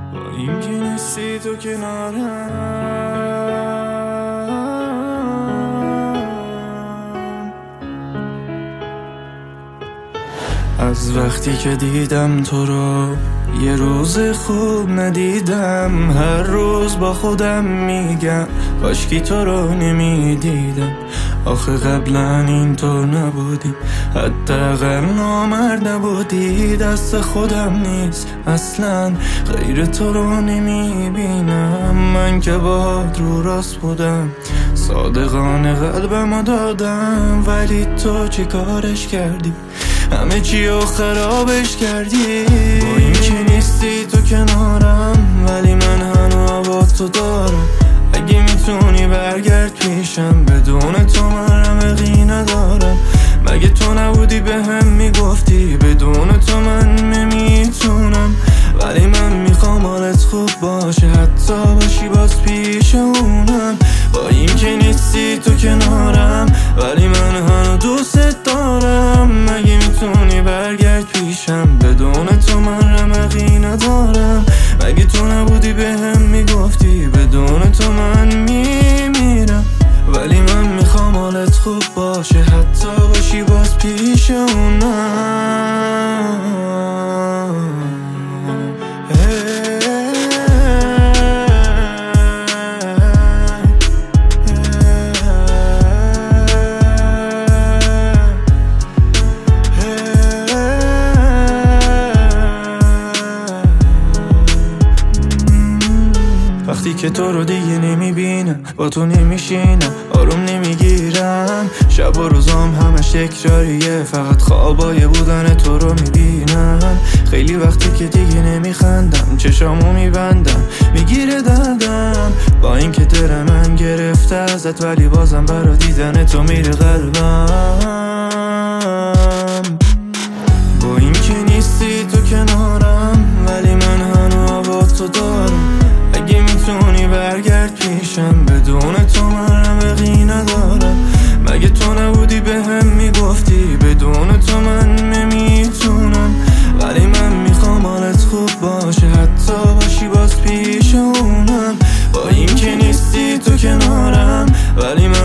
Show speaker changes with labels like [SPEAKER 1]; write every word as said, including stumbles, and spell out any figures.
[SPEAKER 1] با این که نیستی تو کنارم. از وقتی که دیدم تو رو یه روز خوب ندیدم. هر روز با خودم میگم کاشکی تو رو نمیدیدم. آخه قبلا اینطور نبودی، حداقل نامرد نبودی. دست خودم نیست اصلا، غیر تو رو نمیبینم. من که باهات رو راست بودم، صادقانه قلبمو دادم. ولی تو چی کارش کردی؟ همه چی رو خرابش کردی. با این که نیستی تو کنارم، ولی من هنوز با تو دارم. اگه میتونی برگرد پیشم، بدون تو من رمقی ندارم. مگه تو نبودی به هم میگفتی بدون تو من نمیتونم. ولی من میخوام حالت خوب باشه، حتی باشی باز پیش اونم. با این که نیستی تو کنارم، ولی من هنوز دوست دارم. مگه میتونی برگرد پیشم، بدون تو من رمقی ندارم. مگه تو نبودی به هم میگفتی بدون تو من میمیرم. ولی من میخوام حالت خوب باشه، حتی باشی باز پیش اونم. وقتی که تو رو دیگه نمیبینم، با تو نمیشینم، آروم نمیگیرم. شب و روزام همش تکراریه، فقط خوابای بودن تو رو میبینم. خیلی وقتی که دیگه نمیخندم، چشامو میبندم، میگیره دردم. با این که دل من گرفته ازت، ولی بازم برا دیدن تو میره قلبم. با این که نیستی تو کنارم، ولی من هنوز با تو دارم. اگه میتونی برگرد پیشم، بدون تو من رمقی ندارم. مگه تو نبودی به هم میگفتی بدون تو من نمیتونم. ولی من میخوام حالت خوب باشه، حتی باشی باز پیش اونم. با این که نیستی تو کنارم، ولی من